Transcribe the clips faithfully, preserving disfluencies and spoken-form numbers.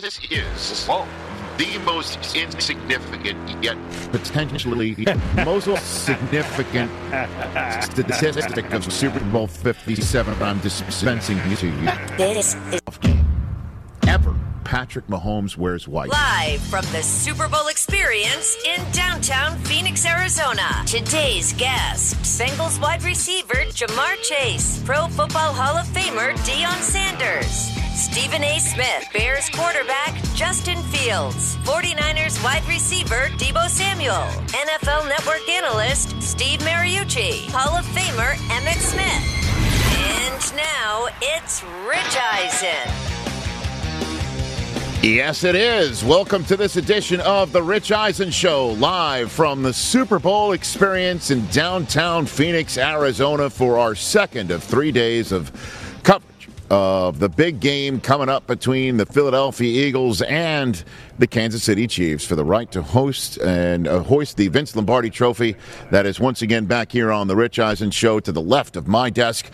This is Whoa. the most insignificant yet potentially most significant statistic of Super Bowl fifty-seven. I'm dispensing to you. This is ever. Patrick Mahomes wears white. Live from the Super Bowl experience in downtown Phoenix, Arizona. Today's guests, Bengals wide receiver Ja'Marr Chase, Pro Football Hall of Famer Deion Sanders, Stephen A. Smith, Bears quarterback Justin Fields, forty-niners wide receiver Deebo Samuel, N F L Network analyst Steve Mariucci, Hall of Famer Emmitt Smith. And now it's Rich Eisen. Yes, it is. Welcome to this edition of The Rich Eisen Show, live from the Super Bowl experience in downtown Phoenix, Arizona, for our second of three days of coverage of the big game coming up between the Philadelphia Eagles and the Kansas City Chiefs for the right to host and uh, hoist the Vince Lombardi Trophy. That is once again back here on The Rich Eisen Show to the left of my desk.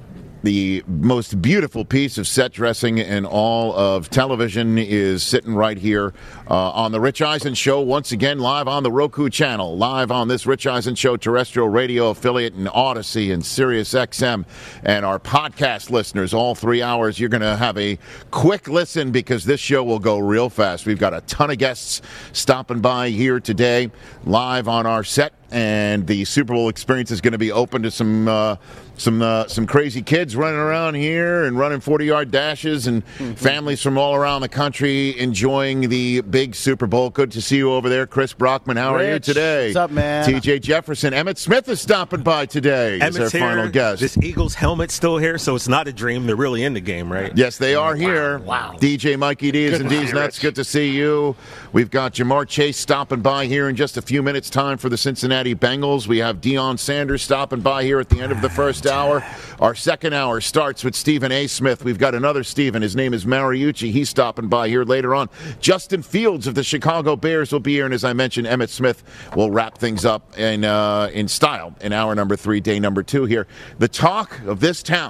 The most beautiful piece of set dressing in all of television is sitting right here uh, on the Rich Eisen Show, once again live on the Roku channel, live on this Rich Eisen Show terrestrial radio affiliate in Odyssey and Sirius X M. And our podcast listeners, all three hours, you're going to have a quick listen because this show will go real fast. We've got a ton of guests stopping by here today, live on our set. And the Super Bowl experience is going to be open to some uh, some uh, some crazy kids running around here and running forty-yard dashes and mm-hmm. families from all around the country enjoying the big Super Bowl. Good to see you over there, Chris Brockman. How Rich, are you today? What's up, man? T J Jefferson. Emmitt Smith is stopping by today. Emmitt's as our here. final guest. This Eagles helmet's still here, so it's not a dream. They're really in the game, right? Yes, they are here. Wow. wow. D J Mikey D's Good and D's Nuts. Good to see you. We've got Ja'Marr Chase stopping by here in just a few minutes' time for the Cincinnati Bengals. We have Deion Sanders stopping by here at the end of the first hour. Our second hour starts with Stephen A. Smith. We've got another Stephen. His name is Mariucci. He's stopping by here later on. Justin Fields of the Chicago Bears will be here. And as I mentioned, Emmitt Smith will wrap things up in, uh, in style in hour number three, day number two here. The talk of this town,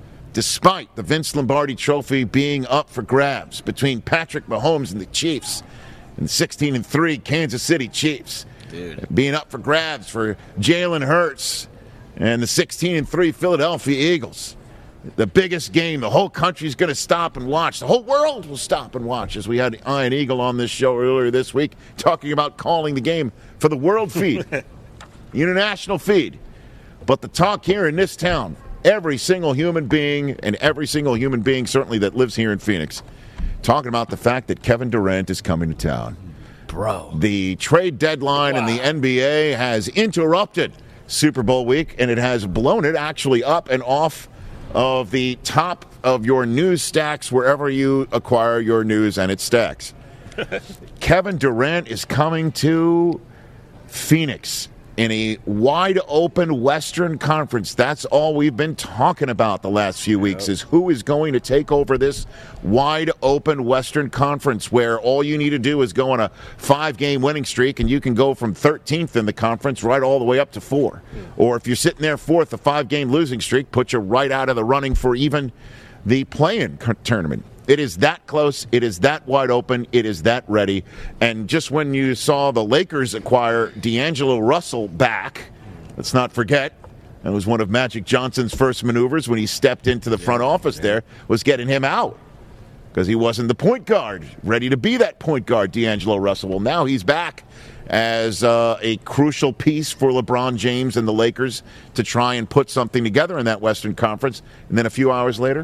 despite the Vince Lombardi Trophy being up for grabs between Patrick Mahomes and the Chiefs and the sixteen and three Kansas City Chiefs, Dude. being up for grabs for Jalen Hurts and the sixteen and three Philadelphia Eagles. The biggest game the whole country's going to stop and watch. The whole world will stop and watch, as we had Ian Eagle on this show earlier this week talking about calling the game for the world feed, the international feed. But the talk here in this town, every single human being and every single human being certainly that lives here in Phoenix, talking about the fact that Kevin Durant is coming to town. Bro. The trade deadline wow. in the N B A has interrupted Super Bowl week, and it has blown it actually up and off of the top of your news stacks wherever you acquire your news and its stacks. Kevin Durant is coming to Phoenix in a wide-open Western Conference. That's all we've been talking about the last few weeks, is who is going to take over this wide-open Western Conference where all you need to do is go on a five-game winning streak and you can go from thirteenth in the conference right all the way up to four. Or if you're sitting there fourth, a five-game losing streak puts you right out of the running for even the play-in tournament. It is that close. It is that wide open. It is that ready. And just when you saw the Lakers acquire D'Angelo Russell back, let's not forget, that was one of Magic Johnson's first maneuvers when he stepped into the front office there, was getting him out because he wasn't the point guard, ready to be that point guard, D'Angelo Russell. Well, now he's back as uh, a crucial piece for LeBron James and the Lakers to try and put something together in that Western Conference. And then a few hours later,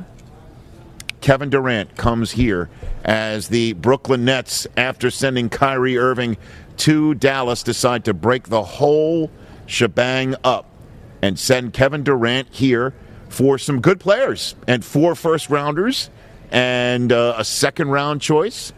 Kevin Durant comes here as the Brooklyn Nets, after sending Kyrie Irving to Dallas, decide to break the whole shebang up and send Kevin Durant here for some good players and four first-rounders and uh, a second-round choice.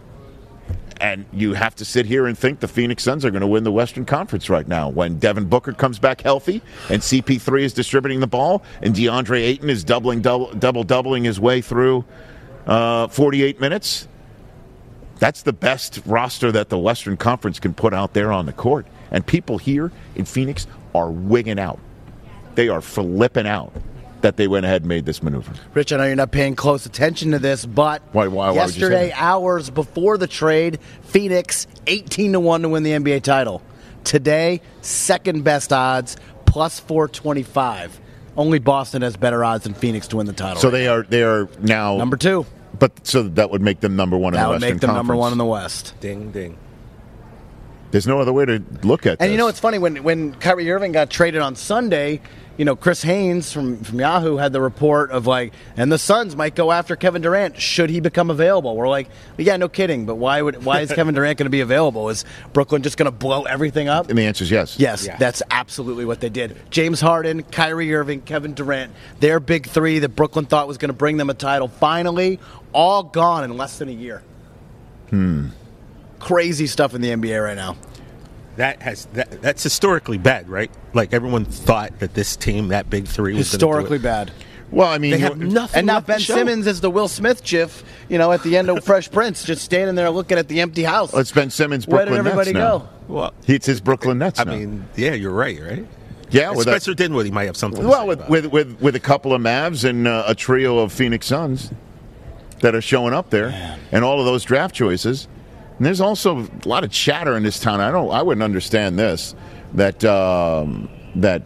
And you have to sit here and think the Phoenix Suns are going to win the Western Conference right now when Devin Booker comes back healthy and C P three is distributing the ball and DeAndre Ayton is doubling, double, double doubling his way through uh, forty-eight minutes. That's the best roster that the Western Conference can put out there on the court. And people here in Phoenix are wigging out. They are flipping out. that they went ahead and made this maneuver. Rich, I know you're not paying close attention to this, but why, why, why yesterday, would you say hours before the trade, Phoenix eighteen to one to win the N B A title. Today, second best odds, plus four twenty-five. Only Boston has better odds than Phoenix to win the title. So right they now. are they are now number two. But so that would make them number one in That the would Western make them Conference. number one in the West. Ding, ding. There's no other way to look at this. And you know, it's funny, when when Kyrie Irving got traded on Sunday, you know, Chris Haynes from, from Yahoo had the report of like, and the Suns might go after Kevin Durant should he become available. We're like, yeah, no kidding, but why would why is Kevin Durant going to be available? Is Brooklyn just going to blow everything up? And the answer is yes. Yes, Yeah. that's absolutely what they did. James Harden, Kyrie Irving, Kevin Durant, their big three that Brooklyn thought was going to bring them a title, finally all gone in less than a year. Hmm. Crazy stuff in the N B A right now. That has that, that's historically bad, right? Like everyone thought that this team, that big three, was Historically gonna do it. bad. Well, I mean, They have you- nothing. And now left to Ben show. Simmons is the Will Smith gif, you know, at the end of Fresh Prince, just standing there looking at the empty house. it's Ben Simmons, Where Brooklyn did everybody Nets now. go? Well, It's his Brooklyn Nets I now. mean, yeah, you're right, right? yeah, And with Spencer a, Dinwiddie might have something. to well, say with, about with with with a couple of Mavs and uh, a trio of Phoenix Suns that are showing up there, Man. and all of those draft choices. And there's also a lot of chatter in this town. I don't. I wouldn't understand this. That um, that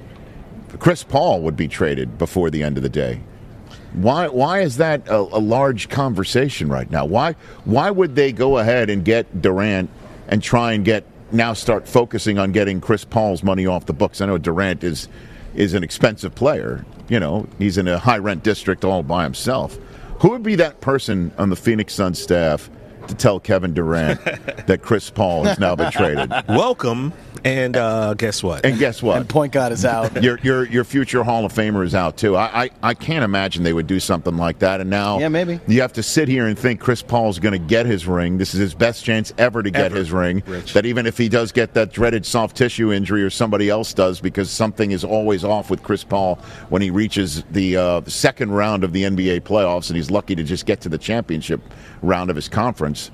Chris Paul would be traded before the end of the day. Why? Why is that a, a large conversation right now? Why? Why would they go ahead and get Durant and try and get now start focusing on getting Chris Paul's money off the books? I know Durant is is an expensive player. You know, he's in a high rent district all by himself. Who would be that person on the Phoenix Suns staff to tell Kevin Durant that Chris Paul has now been traded? Welcome, and uh, guess what? And guess what? And point guard is out. Your your your future Hall of Famer is out too. I, I I can't imagine they would do something like that. And now, Yeah, maybe. you have to sit here and think Chris Paul's going to get his ring. This is his best chance ever to get Ever, his ring. Rich. That even if he does get that dreaded soft tissue injury, or somebody else does, because something is always off with Chris Paul when he reaches the uh, second round of the N B A playoffs, and he's lucky to just get to the championship round of his conference.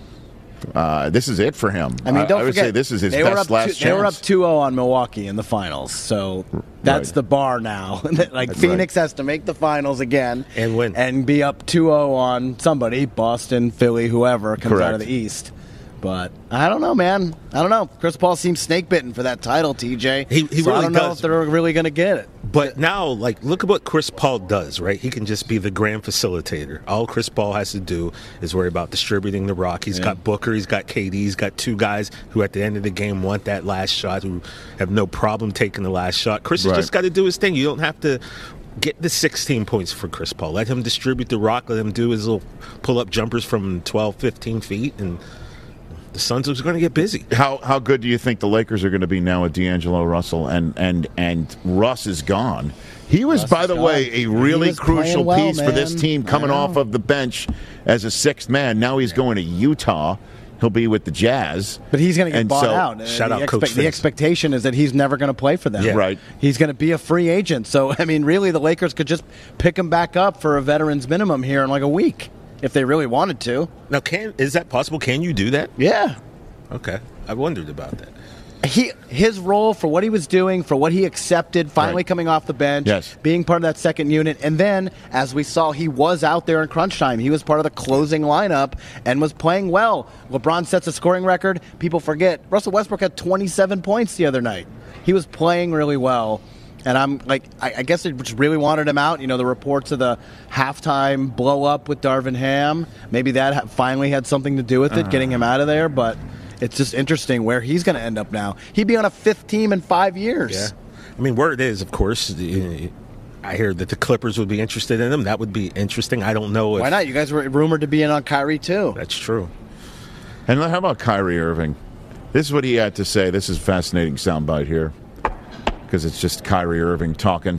Uh, this is it for him. I mean, don't I would forget, say this is his they best were up last two, chance. They were up two oh on Milwaukee in the finals, so that's Right. the bar now. Like That's Phoenix has to make the finals again And win. and be up two oh on somebody, Boston, Philly, whoever comes Correct. out of the East. But I don't know, man. I don't know. Chris Paul seems snake bitten for that title, T J. He- he so I really don't know does. if they're really going to get it. But now, like, look at what Chris Paul does, right? He can just be the grand facilitator. All Chris Paul has to do is worry about distributing the rock. He's got Booker, he's got K D, he's got two guys who at the end of the game want that last shot, who have no problem taking the last shot. Chris Right. has just got to do his thing. You don't have to get the sixteen points for Chris Paul. Let him distribute the rock. Let him do his little pull-up jumpers from twelve, fifteen feet, and the Suns are going to get busy. How how good do you think the Lakers are going to be now with D'Angelo Russell and and and Russ is gone? He was, Russ by is the gone. way, a He really was crucial playing well, piece for this man. team coming I know. off of the bench as a sixth man. Now he's going to Utah. He'll be with the Jazz. But he's going to get And bought so- out. Uh, Shout the out Coach The Vince. expectation is that he's never going to play for them. Yeah. Right. He's going to be a free agent. So, I mean, really, the Lakers could just pick him back up for a veteran's minimum here in like a week if they really wanted to. Now, can is that possible? Can you do that? Yeah. Okay, I wondered about that. He his role for what he was doing, for what he accepted, finally Right. coming off the bench, Yes. being part of that second unit, and then as we saw, he was out there in crunch time. He was part of the closing lineup and was playing well. LeBron sets a scoring record. People forget Russell Westbrook had twenty-seven points the other night. He was playing really well. And I'm like, I, I guess they just really wanted him out. You know, the reports of the halftime blow up with Darvin Ham. Maybe that ha- finally had something to do with it, getting him out of there. But it's just interesting where he's going to end up now. He'd be on a fifth team in five years. Yeah. I mean, word is, of course, uh, I hear that the Clippers would be interested in him. That would be interesting. I don't know if Why not? You guys were rumored to be in on Kyrie, too. that's true. And how about Kyrie Irving? This is what he had to say. This is a fascinating soundbite here because it's just Kyrie Irving talking.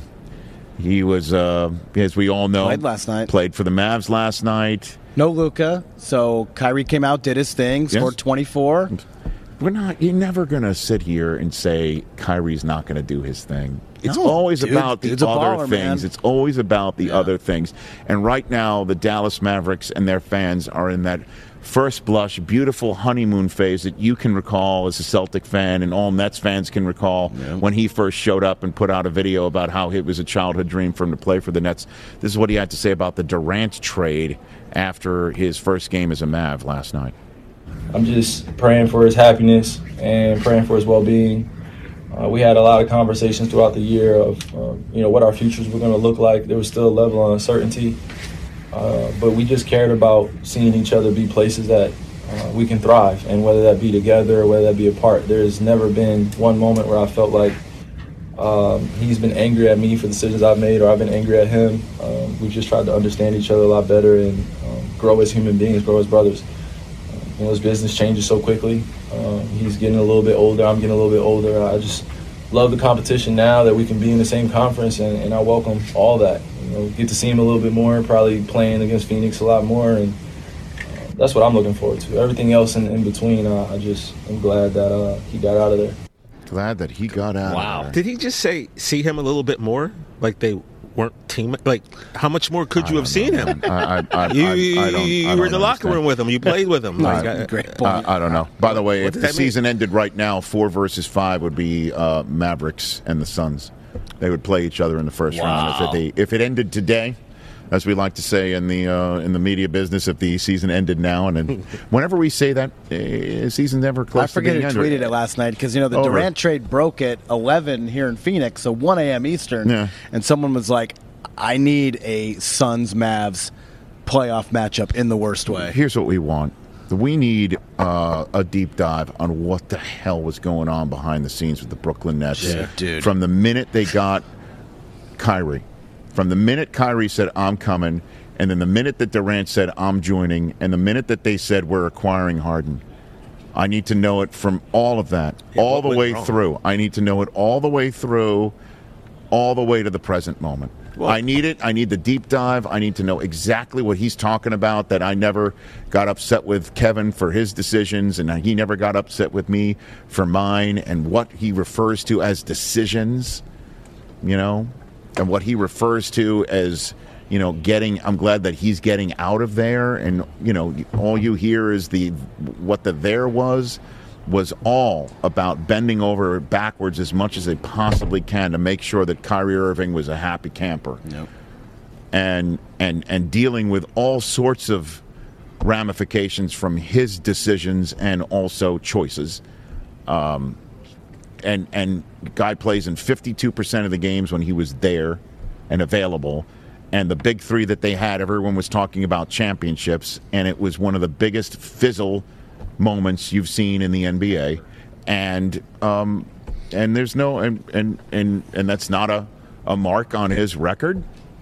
He was, uh, as we all know, Played last night. Played for the Mavs last night. No Luka, so Kyrie came out, did his thing, scored Yes. twenty-four. we're not. You're never gonna sit here and say Kyrie's not gonna do his thing. It's No, always dude, about the dude's a other baller, things. man. It's always about the Yeah. other things. And right now, the Dallas Mavericks and their fans are in that first blush, beautiful honeymoon phase that you can recall as a Celtic fan, and all Nets fans can recall when he first showed up and put out a video about how it was a childhood dream for him to play for the Nets. This is what he had to say about the Durant trade after his first game as a Mav last night. I'm just praying for his happiness and praying for his well-being. Uh, we had a lot of conversations throughout the year of, uh, you know, what our futures were going to look like. There was still a level of uncertainty, uh, but we just cared about seeing each other be places that uh, we can thrive, and whether that be together or whether that be apart. There's never been one moment where I felt like um, he's been angry at me for decisions I've made, or I've been angry at him. Um, we've just tried to understand each other a lot better and um, grow as human beings, grow as brothers. You know, his business changes so quickly. Um, he's getting a little bit older. I'm getting a little bit older. I just love the competition now that we can be in the same conference, and, and I welcome all that. You know, get to see him a little bit more, probably playing against Phoenix a lot more, and uh, that's what I'm looking forward to. Everything else in, in between, uh, I just am glad that uh, he got out of there. Glad that he got out. Wow. Of there. Did he just say see him a little bit more? Like they weren't team. Like how much more could you I have don't know, seen him? man. I, I, I, You, I, I don't, you I were in don't the locker understand. room with him. You played with him. Like, Uh, I- great Uh, point. I don't know. By the way, What if does the that mean? season ended right now, four versus five would be uh, Mavericks and the Suns. They would play each other in the first round. If it, if it ended today, as we like to say in the uh, in the media business, if the season ended now, and then whenever we say that, uh, season's never close I forget to who being ended. tweeted it last night because, you know, the Over. Durant trade broke at eleven here in Phoenix, so one a.m. Eastern. Yeah. And someone was like, I need a Suns-Mavs playoff matchup in the worst way. Here's what we want. We need uh, a deep dive on what the hell was going on behind the scenes with the Brooklyn Nets. Yeah, dude. From the minute they got Kyrie, from the minute Kyrie said, I'm coming, and then the minute that Durant said, I'm joining, and the minute that they said, we're acquiring Harden. I need to know it from all of that, Yeah, all what the went way wrong? through. I need to know it all the way through, all the way to the present moment. Well- I need it. I need the deep dive. I need to know exactly what he's talking about, that I never got upset with Kevin for his decisions, and he never got upset with me for mine, and what he refers to as decisions, you know, and what he refers to as, you know, getting, I'm glad that he's getting out of there, and, you know, all you hear is the, what the there was, was all about bending over backwards as much as they possibly can to make sure that Kyrie Irving was a happy camper. Yep. And, and, and dealing with all sorts of ramifications from his decisions and also choices. Um, and, and guy plays in fifty-two percent of the games when he was there and available. And the big three that they had, everyone was talking about championships, and it was one of the biggest fizzle moments you've seen in the N B A, and um, and there's no and and and, and that's not a, a mark on his record.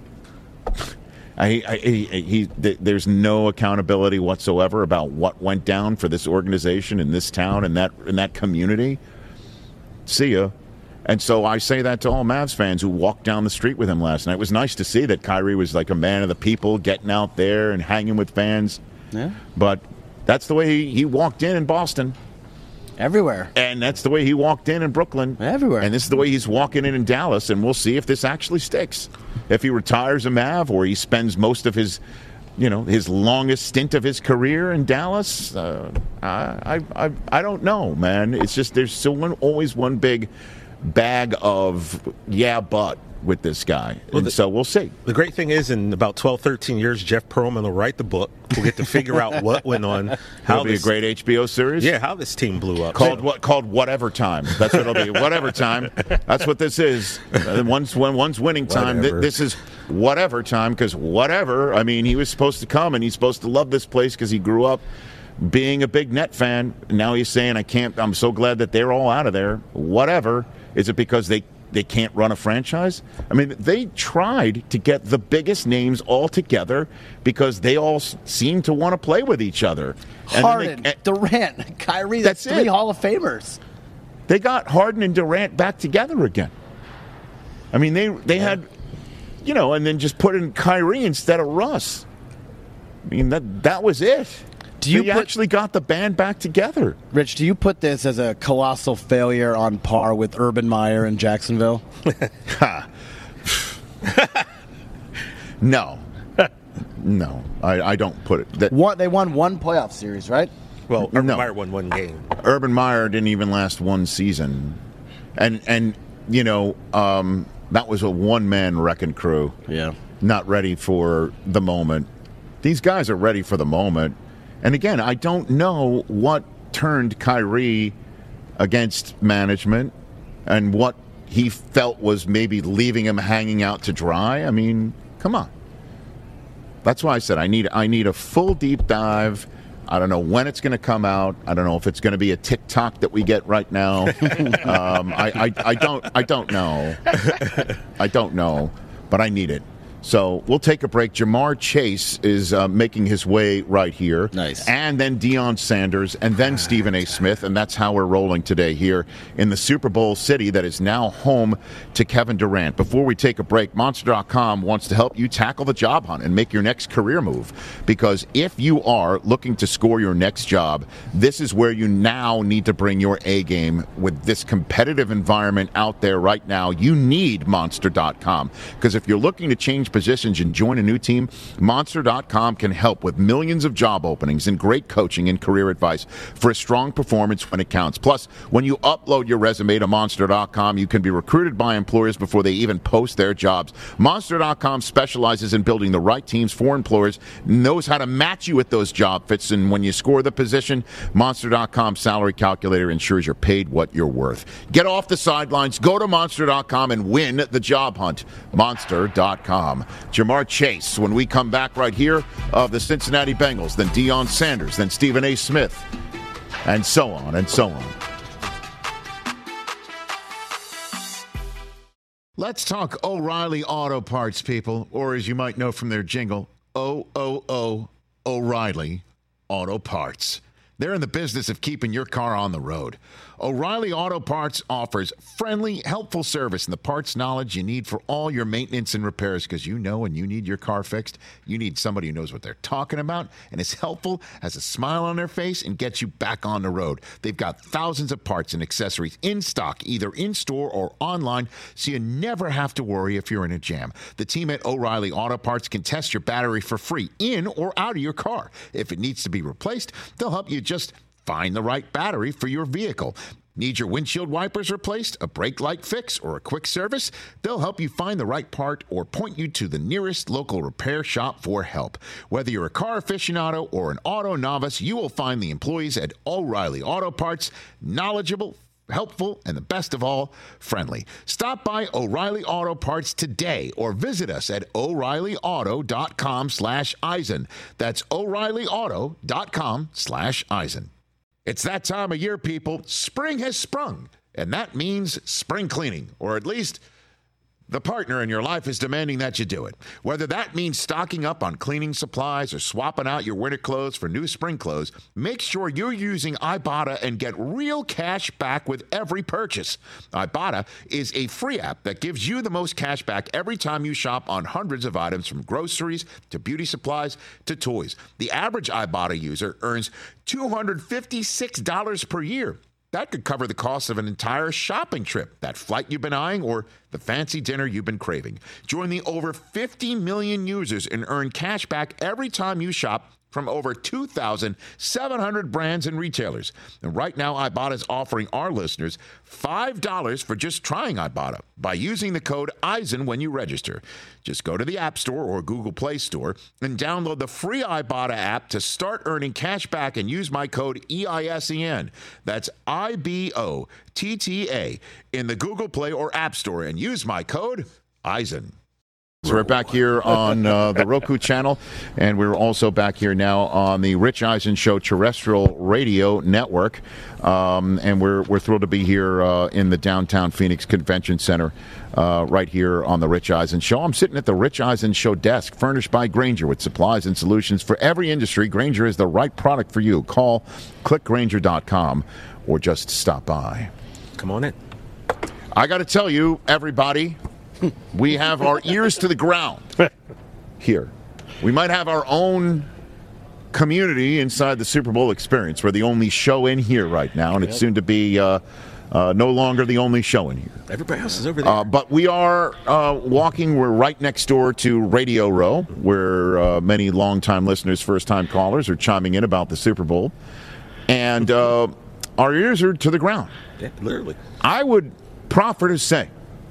I, I he, he th- there's no accountability whatsoever about what went down for this organization in this town and that in that community. See ya. And so I say that to all Mavs fans who walked down the street with him last night. It was nice to see that Kyrie was like a man of the people, getting out there and hanging with fans. Yeah. But that's the way he, he walked in in Boston, Everywhere. and that's the way he walked in in Brooklyn. Everywhere. And this is the way he's walking in in Dallas, and we'll see if this actually sticks. If he retires a Mav or he spends most of his, you know, his longest stint of his career in Dallas, uh, I, I, I, I don't know, man. It's just there's still one, always one big bag of yeah, but with this guy. And the- so we'll see. The great thing is, in about twelve, thirteen years, Jeff Pearlman will write the book. We'll get to figure out what went on, how It'll be a this, great H B O series. yeah, how this team blew up. Called what? Called whatever time. That's what it'll be. Whatever time. That's what this is. And once when one's winning time, th- Whatever. this is whatever time. Because whatever. I mean, he was supposed to come and he's supposed to love this place because he grew up being a big Net fan. Now he's saying, "I can't." I'm so glad that they're all out of there. Whatever. Is it because they? They can't run a franchise? I mean, they tried to get the biggest names all together because they all s- seem to want to play with each other. And then Harden, they- eh, Durant, Kyrie, That's that's three it. Hall of Famers. They got Harden and Durant back together again. I mean, they they had, you know, and then just put in Kyrie instead of Russ. I mean, that that was it. Do you they put, actually got the band back together. Rich, do you put this as a colossal failure on par with Urban Meyer in Jacksonville? No. No, I, I don't put it. That, What, they won one playoff series, right? Well, Urban No. Meyer won one game. Urban Meyer didn't even last one season. And, and you know, um, that was a one-man wrecking crew. Yeah. Not ready for the moment. These guys are ready for the moment. And again, I don't know what turned Kyrie against management and what he felt was maybe leaving him hanging out to dry. I mean, come on. That's why I said I need I need a full deep dive. I don't know when it's going to come out. I don't know if it's going to be a TikTok that we get right now. um, I, I I don't I don't know. I don't know, but I need it. So we'll take a break. Jamar Chase is uh, making his way right here. Nice. And then Deion Sanders, and then Stephen A. Smith, and that's how we're rolling today here in the Super Bowl city that is now home to Kevin Durant. Before we take a break, Monster dot com wants to help you tackle the job hunt and make your next career move. Because if you are looking to score your next job, this is where you now need to bring your A game. With this competitive environment out there right now, you need Monster dot com. Because if you're looking to change positions and join a new team, Monster dot com can help with millions of job openings and great coaching and career advice for a strong performance when it counts. Plus, when you upload your resume to Monster dot com, you can be recruited by employers before they even post their jobs. Monster dot com specializes in building the right teams for employers, knows how to match you with those job fits, and when you score the position, Monster dot com salary calculator ensures you're paid what you're worth. Get off the sidelines, go to Monster dot com and win the job hunt. Monster dot com. Jamar Chase, when we come back right here, of the Cincinnati Bengals, then Deion Sanders, then Stephen A. Smith, and so on and so on. Let's talk O'Reilly Auto Parts, people, or as you might know from their jingle, O O O O'Reilly Auto Parts. They're in the business of keeping your car on the road. O'Reilly Auto Parts offers friendly, helpful service and the parts knowledge you need for all your maintenance and repairs, because you know when you need your car fixed, you need somebody who knows what they're talking about and is helpful, has a smile on their face, and gets you back on the road. They've got thousands of parts and accessories in stock, either in-store or online, so you never have to worry if you're in a jam. The team at O'Reilly Auto Parts can test your battery for free in or out of your car. If it needs to be replaced, they'll help you just find the right battery for your vehicle. Need your windshield wipers replaced, a brake light fix, or a quick service? They'll help you find the right part or point you to the nearest local repair shop for help. Whether you're a car aficionado or an auto novice, you will find the employees at O'Reilly Auto Parts knowledgeable, helpful, and the best of all, friendly. Stop by O'Reilly Auto Parts today or visit us at O'Reilly Auto dot com slash Eisen. That's O'Reilly Auto dot com slash Eisen. It's that time of year, people. Spring has sprung, and that means spring cleaning, or at least the partner in your life is demanding that you do it. Whether that means stocking up on cleaning supplies or swapping out your winter clothes for new spring clothes, make sure you're using Ibotta and get real cash back with every purchase. Ibotta is a free app that gives you the most cash back every time you shop on hundreds of items, from groceries to beauty supplies to toys. The average Ibotta user earns two hundred fifty-six dollars per year. That could cover the cost of an entire shopping trip, that flight you've been eyeing, or the fancy dinner you've been craving. Join the over fifty million users and earn cash back every time you shop from over two thousand seven hundred brands and retailers. And right now, Ibotta is offering our listeners five dollars for just trying Ibotta by using the code Eisen when you register. Just go to the App Store or Google Play Store and download the free Ibotta app to start earning cash back and use my code E I S E N. That's I B O T T A in the Google Play or App Store, and use my code Eisen. So we're back here on uh, the Roku channel, and we're also back here now on the Rich Eisen Show terrestrial radio network. Um, and we're we're thrilled to be here uh, in the downtown Phoenix Convention Center, uh, right here on the Rich Eisen Show. I'm sitting at the Rich Eisen Show desk, furnished by Grainger, with supplies and solutions for every industry. Grainger is the right product for you. Call click grainger dot com or just stop by. Come on in. I got to tell you, everybody, we have our ears to the ground here. We might have our own community inside the Super Bowl experience. We're the only show in here right now, and it's soon to be uh, uh, no longer the only show in here. Everybody else is over there. Uh, but we are uh, walking. We're right next door to Radio Row, where uh, many longtime listeners, first-time callers are chiming in about the Super Bowl. And uh, our ears are to the ground. Yeah, literally. I would proffer to say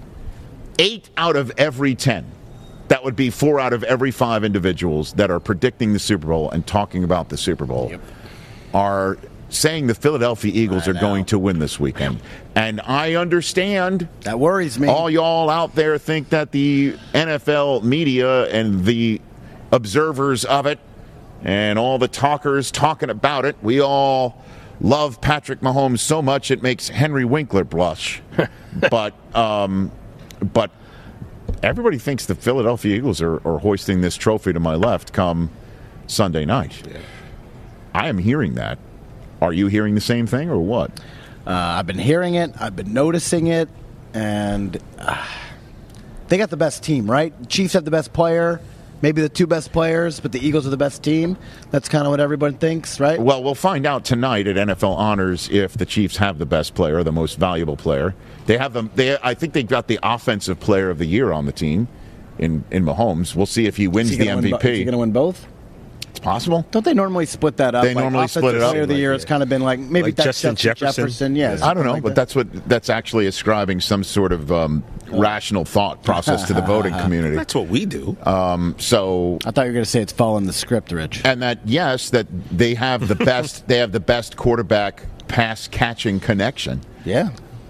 eight out of every ten, that would be four out of every five individuals that are predicting the Super Bowl and talking about the Super Bowl, yep, are saying the Philadelphia Eagles are going to win this weekend. And I understand. That worries me. All y'all out there think that the N F L media and the observers of it and all the talkers talking about it, we all love Patrick Mahomes so much it makes Henry Winkler blush. but um, but everybody thinks the Philadelphia Eagles are, are hoisting this trophy to my left come Sunday night. Yeah. I am hearing that. Are you hearing the same thing or what? Uh, I've been hearing it. I've been noticing it. And uh, they got the best team, right? Chiefs have the best player, maybe the two best players, but the Eagles are the best team. That's kind of what everyone thinks, right? Well, we'll find out tonight at N F L Honors if the Chiefs have the best player, the most valuable player. They have them. They, I think they got the offensive player of the year on the team in, in Mahomes. We'll see if he wins he the M V P. Bo- is he going to win both? It's possible. Don't they normally split that up? They like normally split it up. Player of the year has kind of been like maybe like that's Justin Justin Jefferson. Jefferson. Yes, I don't know, like but that. that's what that's actually ascribing some sort of um, rational thought process to the voting community. That's what we do. Um, so I thought you were going to say it's following the script, Rich. And that yes, that they have the best. They have the best quarterback pass catching connection. Yeah.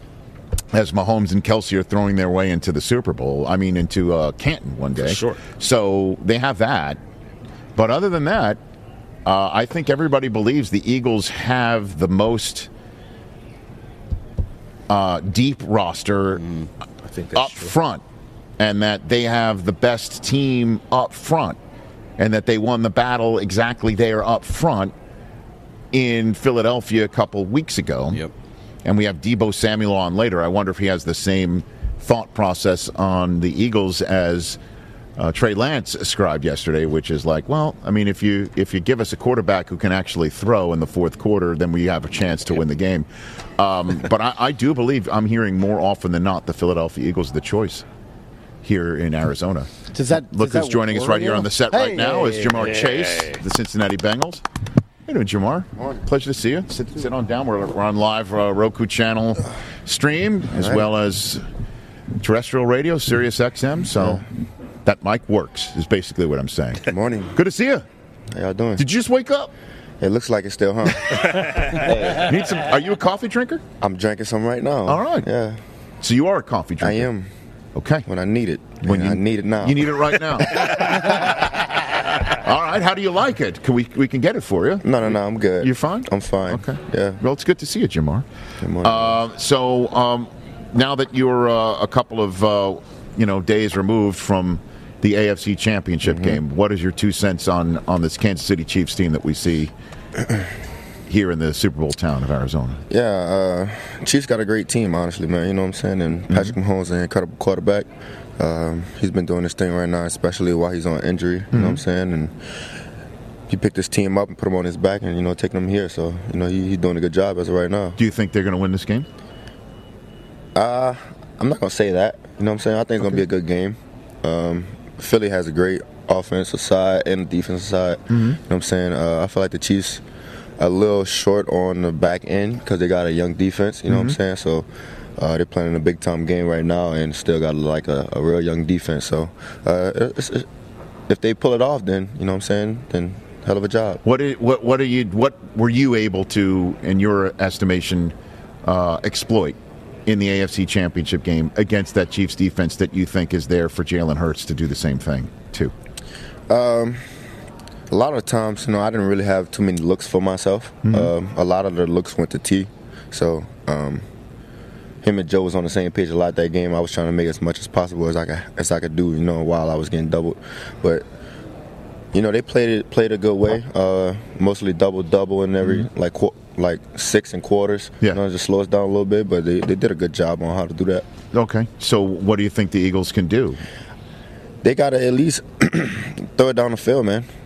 As Mahomes and Kelsey are throwing their way into the Super Bowl, I mean into uh, Canton one day. For sure. So they have that, but other than that, uh, I think everybody believes the Eagles have the most uh, deep roster mm, I think that's up true. front, and that they have the best team up front, and that they won the battle exactly there up front in Philadelphia a couple weeks ago. Yep. And we have Deebo Samuel on later. I wonder if he has the same thought process on the Eagles as uh, Trey Lance ascribed yesterday, which is like, well, I mean, if you if you give us a quarterback who can actually throw in the fourth quarter, then we have a chance to win the game. Um, but I, I do believe I'm hearing more often than not the Philadelphia Eagles are the choice here in Arizona. Does that Look does who's that joining us right worry here you? on the set Hey, right now hey, is Jamar hey, Chase, hey. the Cincinnati Bengals. How you doing, Jamar? Morning. Pleasure to see you. Sit, sit on down. We're, we're on live uh, Roku channel stream as right. well as terrestrial radio, Sirius X M. So that mic works is basically what I'm saying. Good morning. Good to see you. How y'all doing? Did you just wake up? It looks like it's still, huh? Need some? Are you a coffee drinker? I'm drinking some right now. All right. Yeah, So you are a coffee I drinker. am. Okay. When I need it. When And you- I need it now. You need it right now. All right. How do you like it? Can we we can get it for you? No, no, no. I'm good. You're fine? I'm fine. Okay. Yeah. Well, it's good to see you, Jamar. Good morning. Uh, so um, now that you're uh, a couple of uh, you know days removed from the A F C Championship Mm-hmm. game, what is your two cents on on this Kansas City Chiefs team that we see here in the Super Bowl town of Arizona? Yeah, uh, Chiefs got a great team, honestly, man. You know what I'm saying? And Mm-hmm. Patrick Mahomes is an incredible quarterback. Um, he's been doing this thing right now, especially while he's on injury. You Mm-hmm. know what I'm saying? And he picked this team up and put him on his back and, you know, taking them here. So, you know, he, he's doing a good job as of right now. Do you think they're going to win this game? Uh, I'm not going to say that. You know what I'm saying? I think it's going to be a good game. Um, Philly has a great offensive side and defensive side. Mm-hmm. You know what I'm saying? Uh, I feel like the Chiefs are a little short on the back end because they got a young defense. You know Mm-hmm. what I'm saying? So uh, they're playing a big-time game right now and still got like a, a real young defense. So uh, it's, it's, if they pull it off, then, you know what I'm saying, then hell of a job. What did, what what are you what were you able to, in your estimation, uh, exploit in the A F C Championship game against that Chiefs defense that you think is there for Jalen Hurts to do the same thing too? Um, a lot of times, you know, I didn't really have too many looks for myself. Mm-hmm. Um, a lot of the looks went to T. So um, him and Joe was on the same page a lot that game. I was trying to make as much as possible as I could, as I could do, you know, while I was getting doubled. But you know, they played it played a good way. Uh, mostly double double and every mm-hmm. like qu- like six and quarters. Yeah. You know, just slow us down a little bit. But they, they did a good job on how to do that. Okay. So what do you think the Eagles can do? They got to at least throw it down the field, man.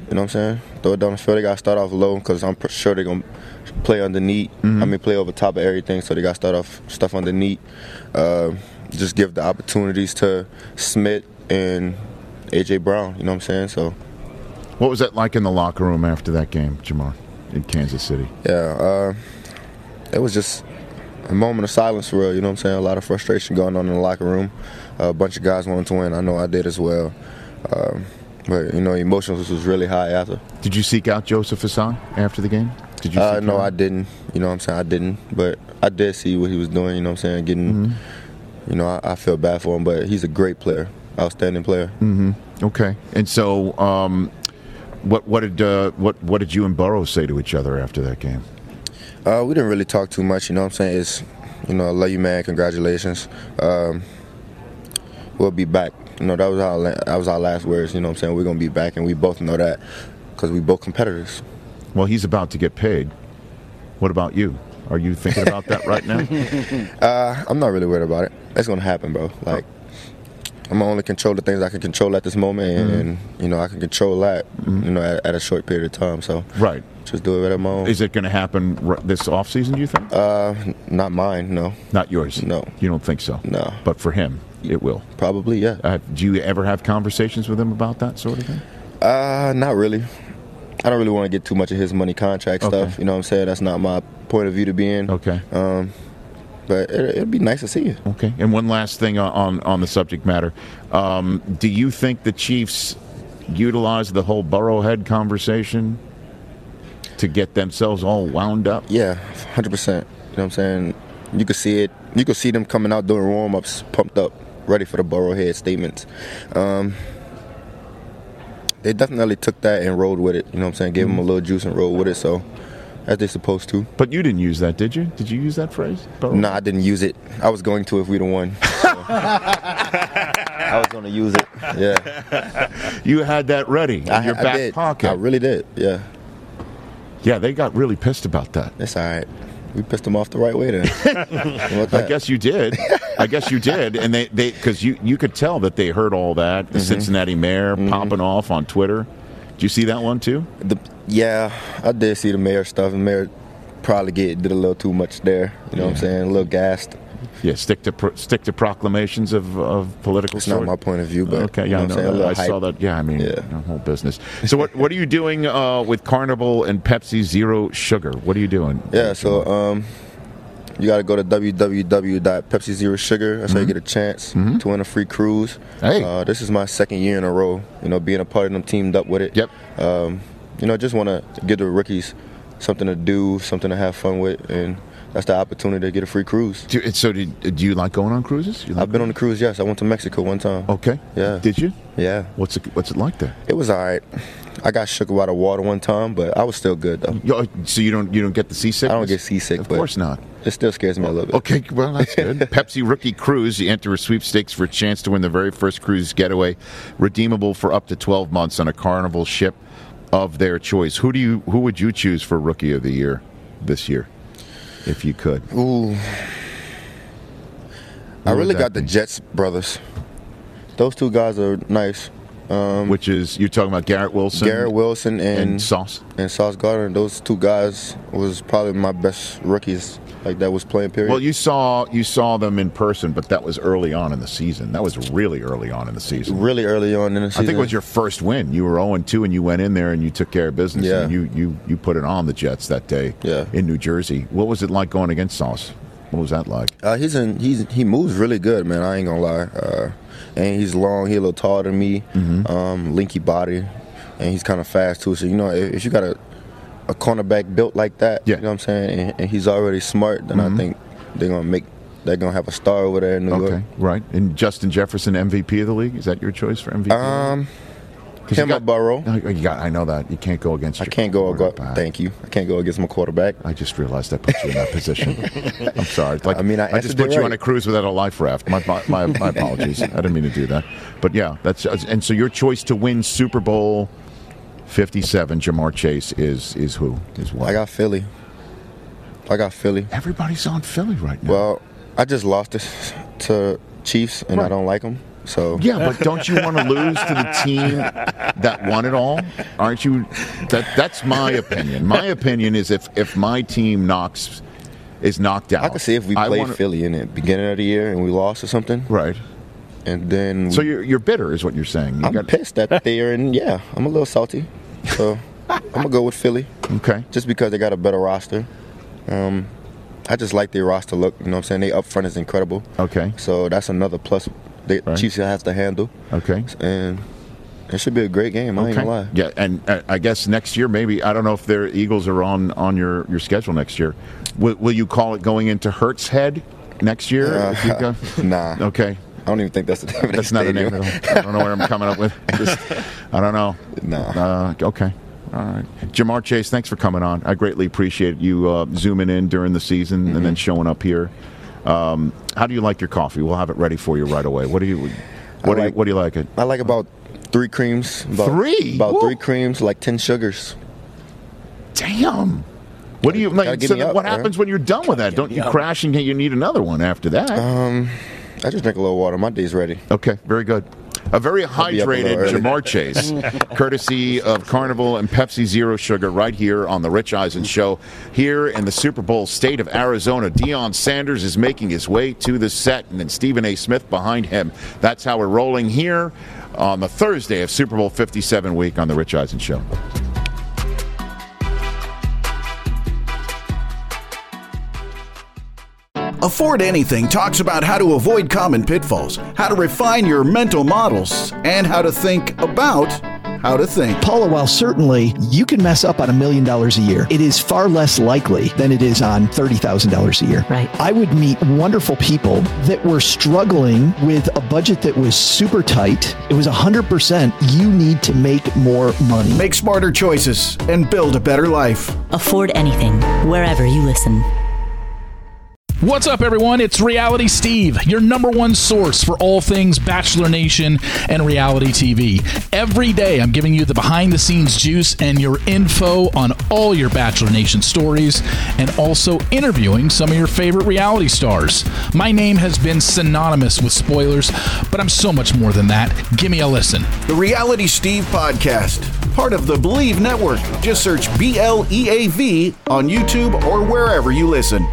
You know what I'm saying? Throw it down the field. They got to start off low because I'm pretty sure they're going to play underneath. Mm-hmm. I mean, play over top of everything, so they got to start off stuff underneath. Uh, just give the opportunities to Smith and A J. Brown, you know what I'm saying? So, what was that like in the locker room after that game, Jamar, in Kansas City? Yeah, uh, it was just a moment of silence for real, you know what I'm saying? A lot of frustration going on in the locker room. Uh, a bunch of guys wanted to win. I know I did as well. Um, but, you know, emotions was really high after. Did you seek out Joseph Hassan after the game? Did you? Uh, no, I didn't. You know what I'm saying? I didn't. But I did see what he was doing, you know what I'm saying? Getting, mm-hmm. you know, I, I feel bad for him, but he's a great player, outstanding player. Mm-hmm. Okay. And so um, what, what, did, uh, what, what did you and Burrow say to each other after that game? Uh, we didn't really talk too much, you know what I'm saying? It's, you know, I love you, man. Congratulations. Um, we'll be back. You know, that was our that was our last words. You know what I'm saying? We're going to be back, and we both know that because we both competitors. Well, he's about to get paid. What about you? Are you thinking about that right now? uh, I'm not really worried about it. It's going to happen, bro. Like, I'm going to only control the things I can control at this moment, and, mm-hmm. and you know, I can control that, mm-hmm. you know, at, at a short period of time. So, right. Just do it at my own. Is it going to happen this offseason, do you think? Uh, not mine, no. Not yours? No. You don't think so? No. But for him, it will? Probably, yeah. Uh, do you ever have conversations with him about that sort of thing? Uh, not really. I don't really want to get too much of his money contract okay. stuff. You know what I'm saying? That's not my point of view to be in. Okay. Um, but it, it'd be nice to see you. Okay. And one last thing on, on the subject matter. Um, do you think the Chiefs utilize the whole Burrowhead conversation to get themselves all wound up? Yeah, one hundred percent. You know what I'm saying? You could see it. You could see them coming out doing warm-ups, pumped up, ready for the Burrowhead statements. Um, they definitely took that and rolled with it. You know what I'm saying? Gave mm-hmm. them a little juice and rolled with it, so as they're supposed to. But you didn't use that, did you? Did you use that phrase? No, nah, I didn't use it. I was going to if we'd have won. So. I was going to use it, yeah. You had that ready in I, your I back did. pocket. I really did, yeah. Yeah, they got really pissed about that. That's all right. We pissed them off the right way then. I guess you did. I guess you did. And they, they, because you, you could tell that they heard all that. The mm-hmm. Cincinnati mayor mm-hmm. popping off on Twitter. Did you see that one too? The, yeah, I did see the mayor stuff. The mayor probably get, did a little too much there. You know yeah. what I'm saying? A little gassed. Yeah, stick to pro, stick to proclamations of, of political. It's story. not my point of view, but okay, yeah, you know I, know that. I saw that. Yeah, I mean, yeah. the whole business. So, what what are you doing uh, with Carnival and Pepsi Zero Sugar? What are you doing? Yeah, so um, you got to go to w w w dot pepsi zero sugar. That's mm-hmm. how you get a chance mm-hmm. to win a free cruise. Hey, uh, this is my second year in a row. You know, being a part of them, teamed up with it. Yep. Um, you know, just want to give the rookies something to do, something to have fun with, and that's the opportunity to get a free cruise. Do, so, do, do you like going on cruises? Like I've been on a cruise, yes. I went to Mexico one time. Okay. Yeah. Did you? Yeah. What's it What's it like there? It was all right. I got shook by the water one time, but I was still good though. Yo, so you don't you don't get the seasickness? I don't get seasick. Of but course not. It still scares me a little bit. Okay, well that's good. Pepsi Rookie Cruise. You enter a sweepstakes for a chance to win the very first cruise getaway, redeemable for up to twelve months on a Carnival ship of their choice. Who do you Who would you choose for Rookie of the Year this year, if you could? Ooh, I really got be? the Jets brothers. Those two guys are nice. Um, Which is, you're talking about Garrett Wilson? Garrett Wilson and, and Sauce. And Sauce Gardner. Those two guys was probably my best rookies like that was playing, period. Well, you saw you saw them in person, but that was early on in the season. That was really early on in the season. Really early on in the season. I think it was your first win. You were oh and two, and you went in there and you took care of business. Yeah. And you, you, you put it on the Jets that day yeah. in New Jersey. What was it like going against Sauce? What was that like? Uh, he's in. He's he moves really good, man. I ain't gonna lie. Uh, and he's long. He's a little taller than me. Mm-hmm. Um, linky body, and he's kind of fast too. So you know, if, if you got a a cornerback built like that, yeah. you know what I'm saying, and, and he's already smart, then mm-hmm. I think they're gonna make. They're gonna have a star over there in New okay. York. Right. And Justin Jefferson, M V P of the league. Is that your choice for M V P? Um. Him or Burrow. You got, I know that. You can't go against your I can't go, go Thank you. I can't go against my quarterback. I just realized I put you in that position. I'm sorry. Like, I mean, I, I just put you right. on a cruise without a life raft. My, my, my apologies. I didn't mean to do that. But, yeah, that's and so your choice to win Super Bowl fifty-seven, Jamar Chase, is is who? Is what? I got Philly. I got Philly. Everybody's on Philly right now. Well, I just lost this to Chiefs, and right. I don't like them. So Yeah, but don't you want to lose to the team that won it all? Aren't you? That that's my opinion. My opinion is if if my team knocks is knocked out, I could see if we I played wanna- Philly in the beginning of the year and we lost or something, right? and then So we, you're you're bitter, is what you're saying. You I'm got- pissed that they are in. Yeah, I'm a little salty. So I'm gonna go with Philly Okay. just because they got a better roster. Um, I just like their roster look. You know what I'm saying? They up front is incredible. Okay. So that's another plus the Right. Chiefs has to handle. Okay. And it should be a great game. I ain't gonna lie. Yeah, and uh, I guess next year maybe I don't know if their Eagles are on on your, your schedule next year. Will, will you call it going into Hurts Head next year? Uh, if you go? Nah. Okay. I don't even think that's the name of the That's not a name stadium. at all. I don't know what I'm coming up with. Just, I don't know. Nah. Uh, okay. All right. Jamar Chase, thanks for coming on. I greatly appreciate you uh, zooming in during the season Mm-hmm. and then showing up here. Um, how do you like your coffee? We'll have it ready for you right away. What do you what do you like- what do you like it? I like about three creams. About, Three? About Woo. three creams, like ten sugars. Damn. What do you Gotta like? get So me then up, what man. happens when you're done with that? Don't you crash and you need another one after that? Um, I just drink a little water. My day's ready. Okay, very good. A very be up a little hydrated early. Jamar Chase, courtesy of Carnival and Pepsi Zero Sugar, right here on the Rich Eisen Show. Here in the Super Bowl state of Arizona, Deion Sanders is making his way to the set, and then Stephen A. Smith behind him. That's how we're rolling here on the Thursday of Super Bowl fifty-seven week on the Rich Eisen Show. Afford Anything talks about how to avoid common pitfalls, how to refine your mental models, and how to think about how to think. Paula, while certainly you can mess up on a million dollars a year, it is far less likely than it is on thirty thousand dollars a year. Right. I would meet wonderful people that were struggling with a budget that was super tight. It was one hundred percent you need to make more money. Make smarter choices and build a better life. Afford Anything, wherever you listen. What's up, everyone? It's Reality Steve, your number one source for all things Bachelor Nation and reality T V. Every day, I'm giving you the behind-the-scenes juice and your info on all your Bachelor Nation stories, and also interviewing some of your favorite reality stars. My name has been synonymous with spoilers, but I'm so much more than that. Give me a listen. The Reality Steve Podcast, part of the Believe Network. Just search B L E A V on YouTube or wherever you listen.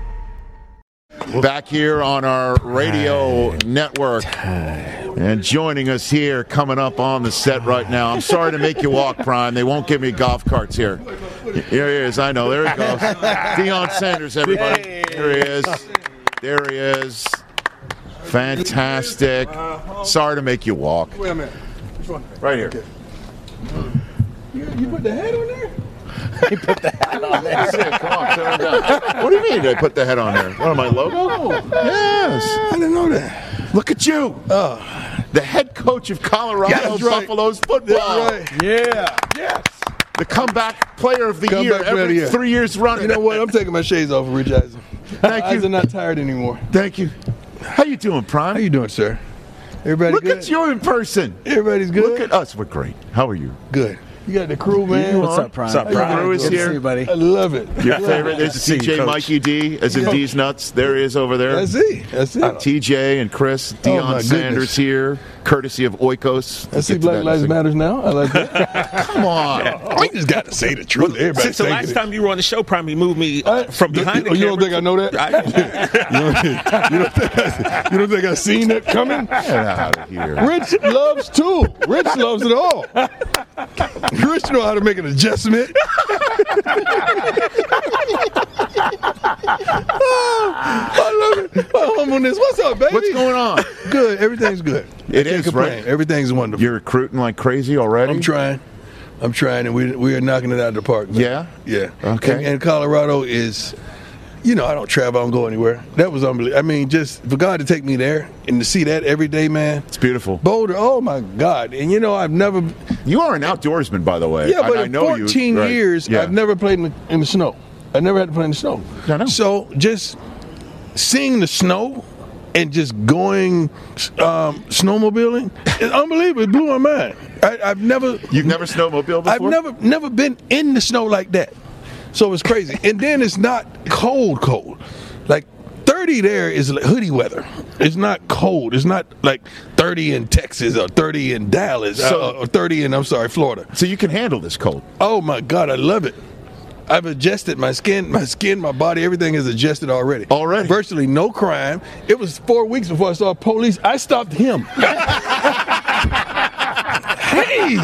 Back here on our radio network. And joining us here, coming up on the set right now. I'm sorry to make you walk, Prime. They won't give me golf carts here. Here he is. I know. There he goes. Deion Sanders, everybody. There he is. There he is. Fantastic. Sorry to make you walk. Wait a minute. Which one? Right here. You, you put the head on there? He put the hat on there. That's it. Come on, turn it down. What do you mean I put the head on there? What, am I logo? Yes. I didn't know that. Look at you. Oh, The head coach of Colorado That's right. Buffaloes football. that's right. Yeah. Yes. The comeback player of the Comeback year player of the every year. three years running. You know what? I'm taking my shades off, Rich Eisen. Thank Eyes you. are not tired anymore. Thank you. How you doing, Prime? How you doing, sir? Everybody Look good? at you in person. Everybody's good? Look at us. We're great. How are you? Good. You got the crew, man. What's up, Prime? What's up, Prime? Crew is Good to here. see you, buddy. I love it. Your favorite Good is to see T you, J Coach. Mikey D, as in D's nuts. There he is over there. That's it. That's it. T J and Chris, Oh, Deion my Sanders goodness. here, courtesy of Oikos. I see Get to Black that Lives in a Matter now. I like that. second. Come on. We just got to say the truth. Everybody Since the last time you were on the show, Prime, you moved me I- from behind the Oh, you camera. don't think I know that? I- you, don't, you, don't think I, you don't think I seen that coming? Get out of here. Rich loves too. Rich loves it all. Rich know how to make an adjustment. oh, I love it. My humbleness. What's up, baby? What's going on? Good. Everything's good. It I can't is, complain. right? Everything's wonderful. You're recruiting like crazy already? I'm trying. I'm trying, and we we are knocking it out of the park. man. Yeah? Yeah. Okay. And, and Colorado is, you know, I don't travel, I don't go anywhere. That was unbelievable. I mean, just for God to take me there and to see that every day, man. It's beautiful. Boulder, oh my God. And you know, I've never, You are an outdoorsman, by the way. yeah, but I, I in know you. fourteen Right. years, Yeah. I've never played in the, in the snow. I never had to play in the snow. I know. So just seeing the snow and just going um, snowmobiling, it's unbelievable. It blew my mind. I, I've never. You've never snowmobiled before? I've never never been in the snow like that. So it's crazy. And then it's not cold, cold. Like thirty there is like hoodie weather. It's not cold. It's not like thirty in Texas or thirty in Dallas So- uh, or thirty in, I'm sorry, Florida. So you can handle this cold. Oh, my God, I love it. I've adjusted my skin, my skin, my body, everything is adjusted already. Already? Virtually no crime. It was four weeks before I saw police. I stopped him. Hey!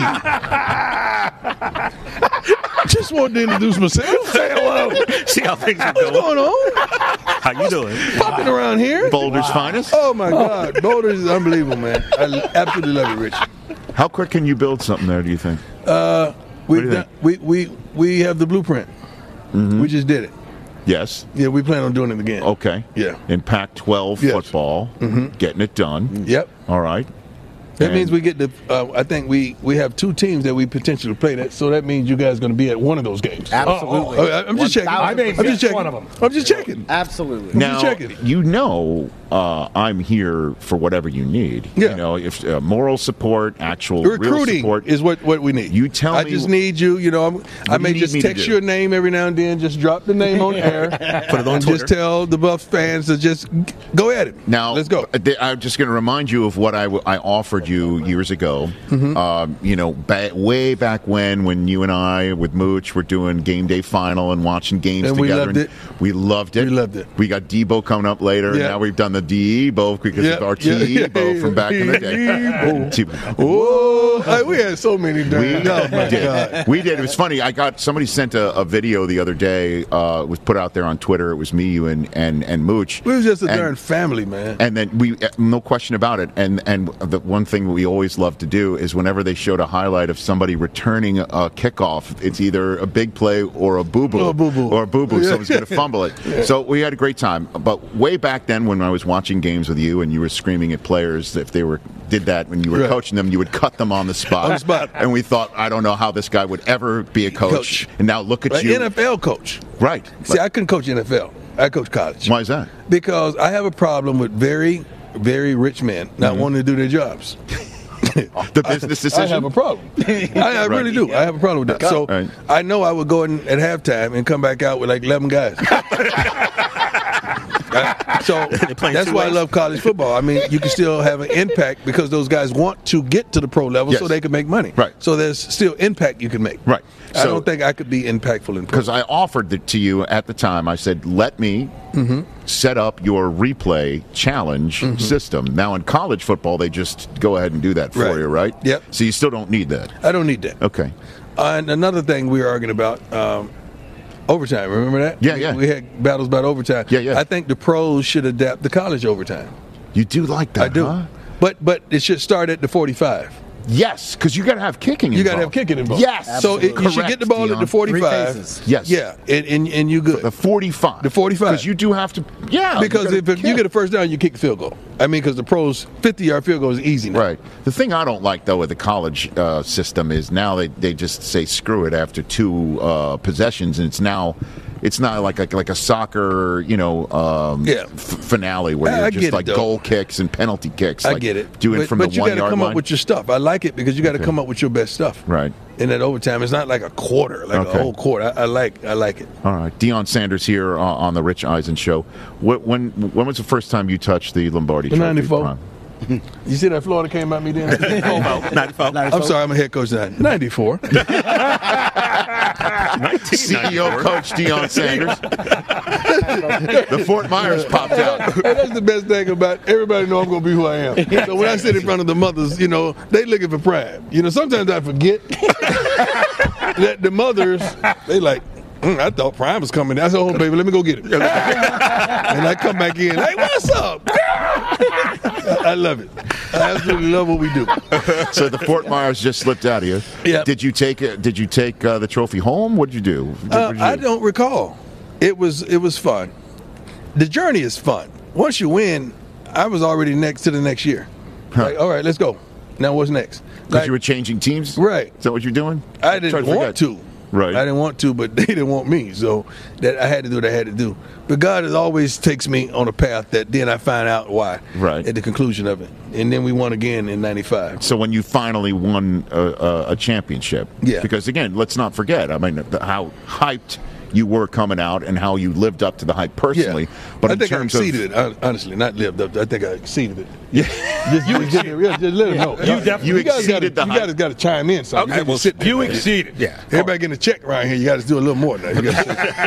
Just wanted to introduce myself. Say hello. See how things are What's going. going on? How you doing? Popping around here. Boulder's finest. Oh, my God. Boulder is unbelievable, man. I absolutely love it, Rich. How quick can you build something there, do you think? Uh, What do we've you done, we, we, we have the blueprint. Mm-hmm. We just did it. Yes. Yeah, we plan on doing it again. Okay. Yeah. In Pac twelve Yes. football, Mhm. getting it done. Yep. All right. That And- means we get the. Uh, I think we, we have two teams that we potentially play that. So that means you guys are going to be at one of those games. Absolutely. Oh, oh, I'm just checking. one thousand percent. I'm just checking. one of them. I'm just checking. Absolutely. Now, just checking. you know, uh, I'm here for whatever you need. Yeah. You know, if uh, moral support, actual real Recruiting support. is what, what we need. You tell I me- just need you. You know, I'm, I do may you need just me to text do? your name every now and then. Just drop the name on air. Put it on and Twitter. just tell the Buff fans to just g- go at it. Now, let's go. uh, th- I'm just going to remind you of what I, w- I offered you years ago. Mm-hmm. Um, you know, ba- way back when, when you and I with Mooch were doing game day final and watching games And we together. loved it. We loved it. We loved it. We got Debo coming up later. Yeah. And now we've done the Debo because Yeah, of our yeah, yeah, Tebow from back in the day. Debo. Tebow. Whoa! Hey, we had so many. We During, oh my did. God. We did. It was funny. I got somebody sent a, a video the other day. Uh, it was put out there on Twitter. It was me, you, and and and Mooch. We was just a And- darn family, man. And then we, uh, no question about it. And and the one thing we always love to do is whenever they showed a highlight of somebody returning a kickoff, it's either a big play or a boo boo, Or a boo-boo. or a boo boo. Yeah. Someone's going to fumble it. So we had a great time. But way back then, when I was watching games with you and you were screaming at players, if they were did that when you were Right. coaching them, you would cut them on the spot. On the spot. And we thought, I don't know how this guy would ever be a coach. Coach. And now look at Like you, N F L coach. right? See, I couldn't coach N F L. I coach college. Why is that? Because I have a problem with very, very rich men not Mm-hmm. wanting to do their jobs. The business decision. I have a problem. I, I really do. I have a problem with that. So Right. I know I would go in at halftime and come back out with like eleven guys. Uh, so playing that's two why I ways. love college football. I mean, you can still have an impact because those guys want to get to the pro level Yes. so they can make money. Right. So there's still impact you can make. Right. I So- don't think I could be impactful in pro. Because I offered it to you at the time. I said, let me set up your replay challenge system. Now, in college football, they just go ahead and do that for Right. you, right? Yep. So you still don't need that. I don't need that. Okay. Uh, and another thing we were arguing about, um, overtime. Remember that? Yeah, We- yeah. We had battles about overtime. Yeah, yeah. I think the pros should adapt the college overtime. You do like that, I do. huh? But but it should start at the forty-five. Yes, because you got to have kicking You involved. got to have kicking involved. Yes. So it, you should Correct, get the ball at Dion. the forty-five. Three phases. Yes. Yeah, and, and, and you good. The forty-five. The forty-five. Because you do have to, yeah. because you if, gotta if you kick. get a first down, you kick the field goal. I mean, because the pros fifty-yard field goal is easy now. Right. The thing I don't like, though, with the college uh, system is now they, they just say screw it after two uh, possessions, and it's now it's not like a, like a soccer, you know, um, Yeah. f- finale where I- you're I just get it, like though. goal kicks and penalty kicks. I like get it. Doing but, from but the you one gotta yard come line. up with your stuff. I like it because you got to Okay. come up with your best stuff. Right. In that overtime, it's not like a quarter, like Okay. a whole quarter. I, I like I like it. All right, Deion Sanders here uh, on the Rich Eisen Show. When, when when was the first time you touched the Lombardi The Trophy? ninety-four. Prime? You see that Florida came at me then? ninety-five. I'm sorry, I'm a head coach now. ninety-four. C E O Coach Deion Sanders. The Fort Myers popped out. And that's the best thing about everybody know I'm going to be who I am. So when I sit in front of the mothers, you know, they looking for pride. You know, sometimes I forget that the mothers, they like, mm, I thought Prime was coming. I said, oh, baby, let me go get him. And I come back in, hey, what's up? I love it. I absolutely love what we do. So the Fort Myers just slipped out of you. Yeah. Did you take it? Did you take uh, the trophy home? What did you do? What Uh, did you I do? don't recall. It was it was fun. The journey is fun. Once you win, I was already next to the next year. Huh. Like, all right, let's go. Now what's next? Because Like, you were changing teams? Right. Is that what you're doing? I Try didn't to want forget. to. Right. I didn't want to, but they didn't want me. So that I had to do what I had to do. But God is always takes me on a path that then I find out why. Right. At the conclusion of it. And then we won again in ninety-five. So when you finally won a, a, a championship, Yeah. Because again, let's not forget. I mean, the- how hyped you were coming out and how you lived up to the hype personally. Yeah. But I in think terms I exceeded of, it. hon- Honestly, not lived up. to- I think I exceeded it. Yeah. Just, you just, yeah, just let them know. You definitely- you guys exceeded gotta, the You hype. guys got to chime in. So Okay, you can't well, just sit there. you exceeded. Yeah. Everybody getting a check around here. You got to do a little more now. You got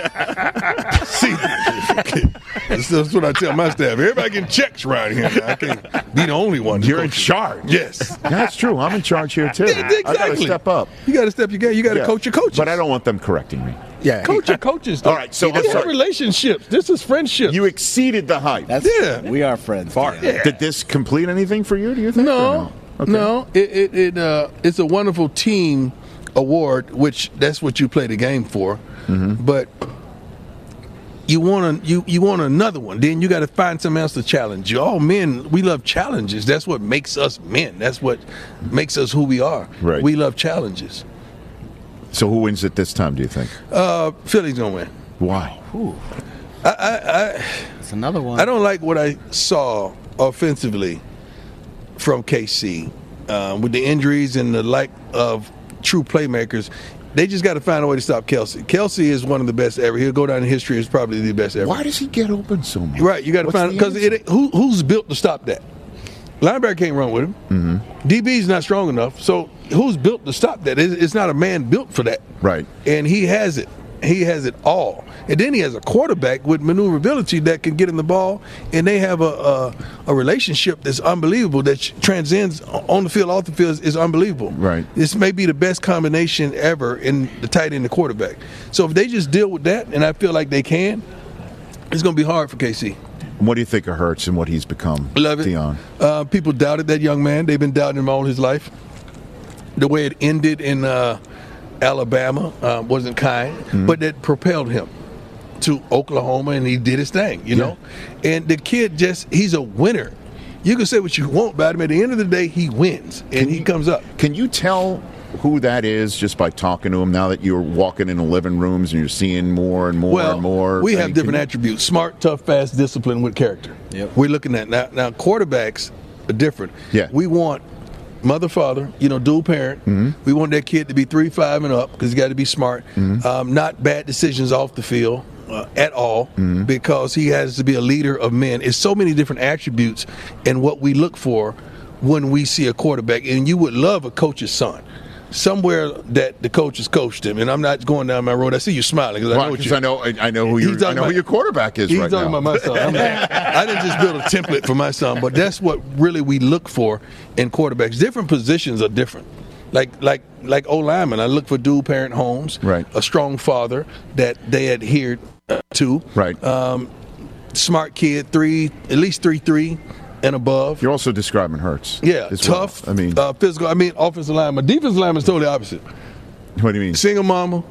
to see. That's, that's what I tell my staff. Everybody getting checks around here. Now. I can't be the only one. You're in charge. Yes. That's true. I'm in charge here too. Yeah, I got to exactly. step up. You got to step your game. You got to Yeah. coach your coaches. But I don't want them correcting me. Yeah. Coach your coaches. Though. All right, so we I'm have sorry. relationships. This is friendship. You exceeded the hype. That's Yeah. we are friends. Far. Dion. Did this complete anything for you? Do you think? No, or no. Okay. no. It it, it uh, it's a wonderful team award, which that's what you play the game for. Mm-hmm. But you want to you you want another one. Then you got to find something else to challenge you. All men, we love challenges. That's what makes us men. That's what makes us who we are. Right. We love challenges. So who wins it this time? Do you think? Uh, Philly's gonna win. Why? I, I, I It's another one. I don't like what I saw offensively from K C um, with the injuries and the lack of true playmakers. They just got to find a way to stop Kelsey. Kelsey is one of the best ever. He'll go down in history as probably the best ever. Why does he get open so much? Right, you got to What's find the because answer? it who, who's built to stop that. Linebacker can't run with him. Mm-hmm. D B's not strong enough. So who's built to stop that? It's it's not a man built for that. Right. And he has it. He has it all. And then he has a quarterback with maneuverability that can get him the ball. And they have a a, a relationship that's unbelievable that transcends on the field, off the field is, is unbelievable. Right. This may be the best combination ever in the tight end and the quarterback. So if they just deal with that, and I feel like they can, it's going to be hard for K C. What do you think of Hurts and what he's become? Love it. Dion. Uh, people doubted that young man. They've been doubting him all his life. The way it ended in uh, Alabama uh, wasn't kind, Mm-hmm. but that propelled him to Oklahoma, and he did his thing, you know. And the kid just—he's a winner. You can say what you want about him. At the end of the day, he wins, and he comes up. Can you tell who that is just by talking to him now that you're walking in the living rooms and you're seeing more and more Well, and more? we I have mean, different can you- attributes: smart, tough, fast, disciplined with character. Yep. We're looking at now. Now quarterbacks are different. Yeah. We want mother, father, you know, dual parent. Mm-hmm. We want that kid to be three, five, and up because he's got to be smart. Um, not bad decisions off the field uh, at all Mm-hmm. because he has to be a leader of men. It's so many different attributes and what we look for when we see a quarterback. And you would love a coach's son. Somewhere that the coach has coached him, and I'm not going down my road. I see you smiling because I Why? know what 'Cause you. I know, I, I know who He's your, I talking know who about- your quarterback is He's right talking now. about my son. I'm not- I didn't just build a template for my son, but that's what really we look for in quarterbacks. Different positions are different. Like like like O lineman, I look for dual parent homes, Right. a strong father that they adhered to, Right. Um, smart kid, three at least three three and above. You're also describing Hurts. Yeah, as well. tough. I mean, uh, physical. I mean, offensive lineman. Defensive lineman is totally opposite. what do you mean? Single mama,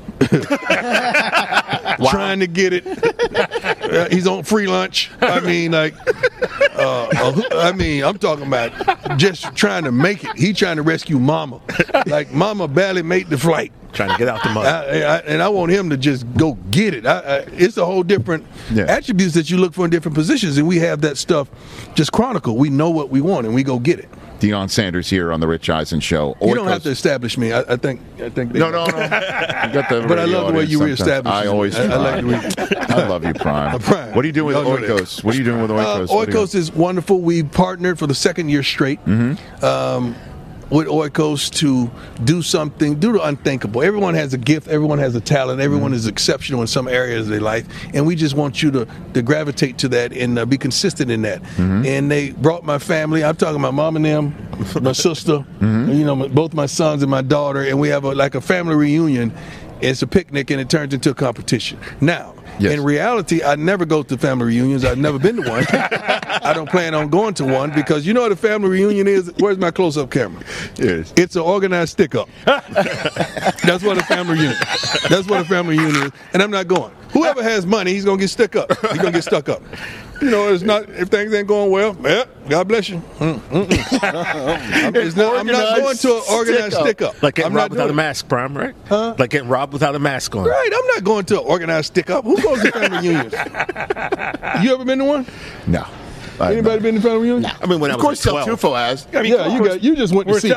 trying to get it. Uh, he's on free lunch. I mean, like, uh, uh, I mean, I'm talking about just trying to make it. He trying to rescue mama. Like, mama barely made the flight. Trying to get out the mud. I, I, and I want him to just go get it. I, I, it's a whole different Yeah. attributes that you look for in different positions, and we have that stuff just chronicled. We know what we want, and we go get it. Deion Sanders here on the Rich Eisen Show. You don't Oikos- have to establish me. I, I think. I think. They No, no, no. You got the But I radio love the way audience you sometimes. reestablish I me. always I- I try. like the way- I love you, Prime. Prime. What are you doing with Y'all know that. Oikos? What are you doing with Oikos? Uh, What are you- Oikos is wonderful. We partnered for the second year straight Mm-hmm. um, with Oikos to do something, do the unthinkable. Everyone has a gift. Everyone has a talent. Everyone Mm-hmm. is exceptional in some areas of their life, and we just want you to, to gravitate to that and uh, be consistent in that. Mm-hmm. And they brought my family. I'm talking about mom and them, my sister, Mm-hmm. you know, my, both my sons and my daughter, and we have a, like a family reunion. It's a picnic, and it turns into a competition. Now, Yes. in reality, I never go to family reunions. I've never been to one. I don't plan on going to one because you know what a family reunion is? Where's my close-up camera? Yes. It's an organized stick-up. That's what a family reunion. That's what a family reunion is, and I'm not going. Whoever has money, he's gonna get stuck up. He's gonna get stuck up. You know, it's not if things ain't going well. Yeah, God bless you. Mm, mm, mm. It's not, I'm not going to an organized stick-up. Like getting I'm not robbed without a doing it. mask, Prime, right? Huh? Like getting robbed without a mask on. Right, I'm not going to an organized stick-up. Who goes to family reunions? You ever been to one? No. I- Anybody been to family reunion? I mean, when Of I was course, like El twelve. Tufo has. I mean, Yeah, you got. You just went to we're see. Italian.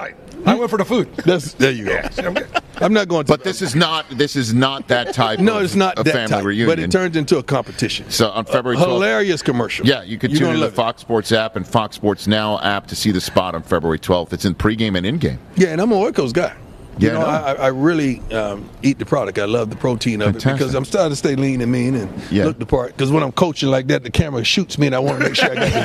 I went for the food. That's there you go. I'm not going to. But this is not this is not that type. No, of, it's not of that family type, reunion. but it turns into a competition. So on February twelfth, hilarious commercial. Yeah, you can You're tune gonna in the love it. Fox Sports app and Fox Sports Now app to see the spot on February twelfth. It's in pregame and in-game. Yeah, and I'm an Oikos guy. You Yeah, know, I know. I, I really um, eat the product. I love the protein of Fantastic. it because I'm starting to stay lean and mean and Yeah. look the part. Because when I'm coaching like that, the camera shoots me, and I want to make sure I got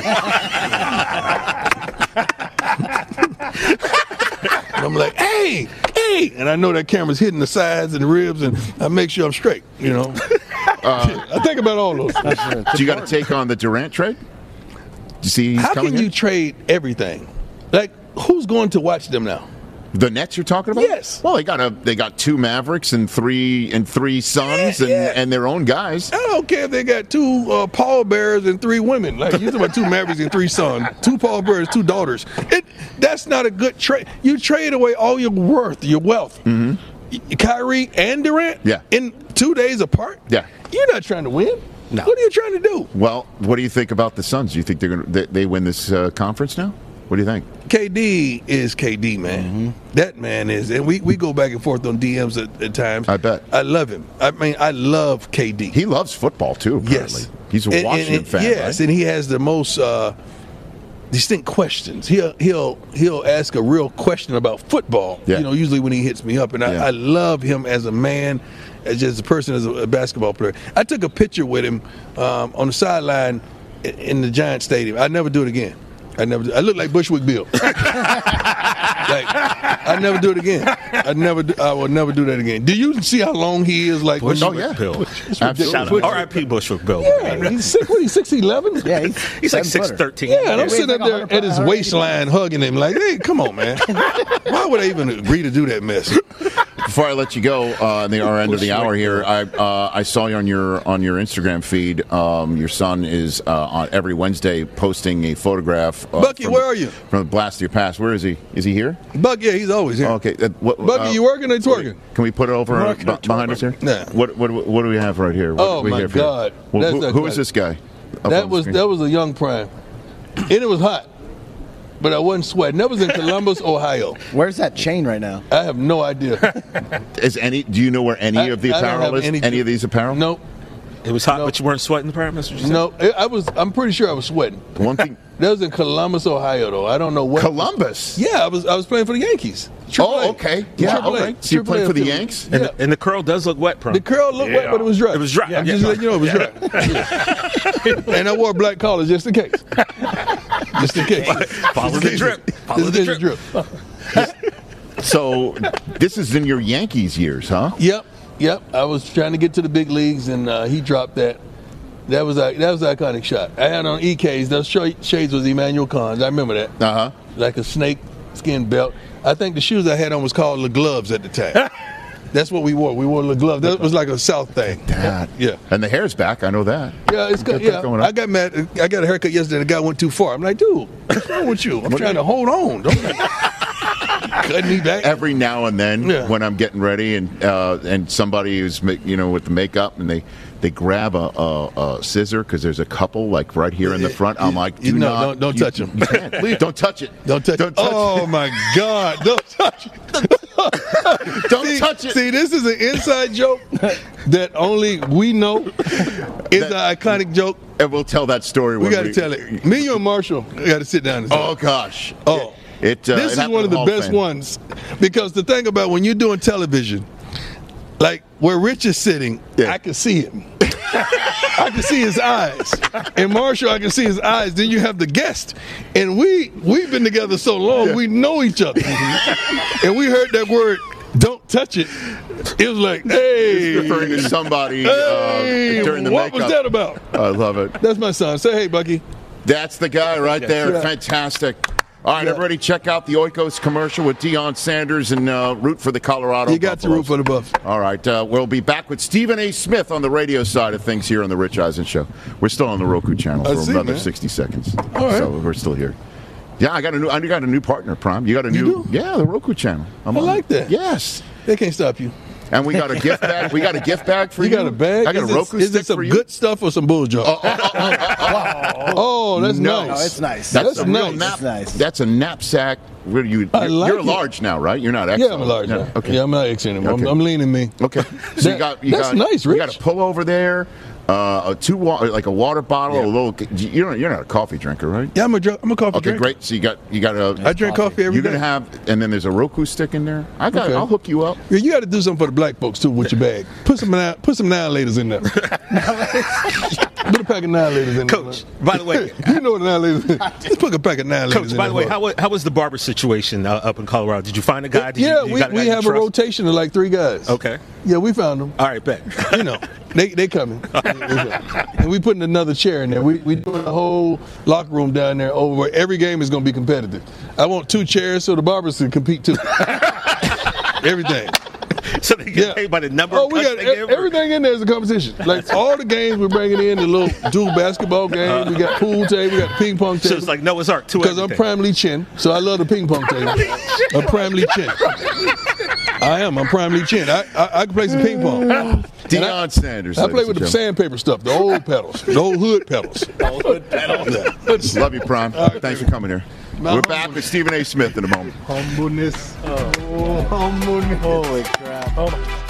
it. And I'm like, hey, hey, and I know that camera's hitting the sides and the ribs, and I make sure I'm straight. You know, uh, I think about all those. things. So you got to take on the Durant trade? You see, he's How coming can you in? trade everything? Like, who's going to watch them now? The Nets you're talking about? Yes. Well, they got a they got two Mavericks and three and three Suns Yeah, and, yeah. and their own guys. I don't care if they got two uh, pallbearers and three women. Like you talking about two Mavericks and three sons, two pallbearers, two daughters. It that's not a good trade. You trade away all your worth, your wealth. Mm-hmm. Kyrie and Durant. Yeah. In two days apart. Yeah. You're not trying to win. No. What are you trying to do? Well, what do you think about the Suns? Do you think they're going to they, they win this uh, conference now? What do you think? K D is K D, man. Mm-hmm. That man is, and we, we go back and forth on D Ms at, at times. I bet. I love him. I mean, I love K D. He loves football too. Apparently. Yes, He's a And- and- Washington and- fan. Yes, right? and he has the most uh, distinct questions. He'll he'll he'll ask a real question about football. Yeah. You know, usually when he hits me up, and I, Yeah. I love him as a man, as just a person, as a, a basketball player. I took a picture with him um, on the sideline i- in the Giant Stadium. I'd never do it again. I never. Do, I look like Bushwick Bill. Like, I'd never do it again. I'd never. Do, I would never do that again. Do you see how long he is? Like, when Oh you- yeah, Bill. absolutely. Shout out. R I P Bushwick Bill. Yeah, he's six. What? He's six eleven. Yeah, he's, He's like seven six footer. thirteen. Yeah, and I'm Weighs sitting like up there one hundred at his one hundred eighty waistline hugging him like, hey, come on, man. Why would I even agree to do that mess? Before I let you go, uh, in the our end of the hour here, I uh, I saw you on your on your Instagram feed. Um, your son is uh, on every Wednesday posting a photograph. Uh, Bucky, from, where are you? From the blast of your past. Where is he? Is he here? Buck, yeah, he's always here. Okay. Uh, what, Bucky, uh, you working or twerking? Can we put it over uh, Working or b- behind us here? Nah. What what what do we have right here? What Oh, do we my have here? God. Who- That's who, not who is good. this guy? Up That on was the that was a young prime, and it was hot, but I wasn't sweating. That was in Columbus, Ohio. Where's that chain right now? I have no idea. screen. Is any? Do you know where any I- of the I don't apparel have is? any- Any of these apparel? Nope. It was hot, No. but you weren't sweating the parent, Mister Giselle? No, I I was. I'm pretty sure I was sweating. One thing. That was in Columbus, Ohio, though. I don't know what. Columbus. Yeah, I was. I was playing for the Yankees. Triple A. Oh, okay. Yeah. Triple A. All right. So you're Triple A playing for the affiliate. Yanks? Yeah. And, the, and the curl does look wet, Prom. The curl looked wet, but it was dry. It was dry. I'm Yeah. just letting you know it was dry. Yeah. And I wore black collars just in case. Just in case. Follow Just the in drip. case. Follow Just the in case drip. So this is in your Yankees years, huh? Yep, yep. I was trying to get to the big leagues, and uh, he dropped that. That was a, that was an iconic shot. I had on E Ks. Those sh- shades was Emmanuel Cons. I remember that. Uh huh. Like a snake skin belt. I think the shoes I had on was called Le Gloves at the time. That's what we wore. We wore Le Gloves. That was like a South thing. That. Yeah. And the hair's back. I know that. Yeah, it's Got good. that Yeah, going on. I got mad. I got a haircut yesterday. The guy went too far. I'm like, dude, what's wrong with you? I'm trying to hold on. Don't cut me back. Every now and then, Yeah. when I'm getting ready, and uh, and somebody who's ma- you know with the makeup, and they they grab a, a, a scissor because there's a couple like right here in the front. I'm like, do You- no, not, don't- don't you- touch 'em. You can't. Please don't touch it. Don't touch Don't it. touch Oh my God! Don't touch it. Don't see, touch it. See, this is an inside joke that only we know. It's an iconic joke. And we'll tell that story. We when got to tell it. Me, you, and Marshall got to sit down and Oh gosh. Oh. It. Uh, this it is happened one to of the Hall best Fame. ones because the thing about when you're doing television, like where Rich is sitting, Yeah. I can see him. I can see his eyes, and Marshall, I can see his eyes. Then you have the guest, and we we've been together so long, Yeah. we know each other, and we heard that word. Don't touch it. It was like, hey, Referring to somebody hey, uh, during the what makeup. was that about? I love it. That's my son. Say hey, Bucky. That's the guy right there. Yeah. Fantastic. All right, Yeah. everybody, check out the Oikos commercial with Deion Sanders and uh, root for the Colorado You got to root Buffaloes. for the Buffs. All right, uh, we'll be back with Stephen A. Smith on the radio side of things here on the Rich Eisen Show. We're still on the Roku channel I for see, another man. sixty seconds. All right. So we're still here. Yeah, I got a new. I got a new partner, Prime. You got a You new. do? Yeah, the Roku channel. I'm I on like it. that. Yes. They can't stop you. And we got a gift bag. We got a gift bag for you. You got a bag? I got is a Roku it, is stick it some for you. good stuff or some bull junk? Oh, oh, oh, oh, oh, oh, that's no. nice. No, it's nice. That's, That's a real nice. nap. That's nice. That's a knapsack. Where you? I You're, like you're it. large now, right? You're not X L. Yeah, I'm a large No, now. Okay. Yeah, I'm not X anymore. Okay. I'm, I'm leaning me. Okay. So That- you got you that's got nice, you Rich. got a pullover there, uh, a two wa- like a water bottle, Yeah. a little. You don't, you're not a coffee drinker, right? Yeah, I'm a, dr- I'm a coffee Okay, drinker. great. So you got you got a. I drink coffee every You're day. gonna have, and then there's a Roku stick in there. I got. Okay. I'll hook you up. Yeah, you got to do something for the black folks too with your bag. Put some now, put some annihilators in there. Put a pack of annihilators in Coach, there. by the way, you know what annihilators is. Just put a pack of annihilators Coach, in by there. the way, for- how, wa- how was the barber situation uh, up in Colorado? Did you find a guy? Did yeah, you, you we, got a guy we you have a trust? rotation of like three guys. Okay. Yeah, we found them. All right, bet. You know, they they coming. And we putting another chair in there. We we doing a whole locker room down there over where every game is going to be competitive. I want two chairs so the barbers can compete too. Everything. So they get Yeah. paid by the number Oh, of we cuts got they e- give? everything in there is a competition. Like all the games we're bringing in, the little dual basketball game, we got pool table, we got the ping pong table. So it's like Noah's Ark, two Because I'm everything. primarily chin, so I love the ping pong table. I'm primarily chin. I am. I'm primarily chin. I I, I can play some ping pong. Deion I- Sanders. I play ladies with the and sandpaper stuff, the old pedals, the old hood pedals. Old hood pedals. gentlemen. Love you, Prime. Thanks for coming here. We're back with Stephen A. Smith in a moment. Humbleness. Oh, humbleness. Holy crap.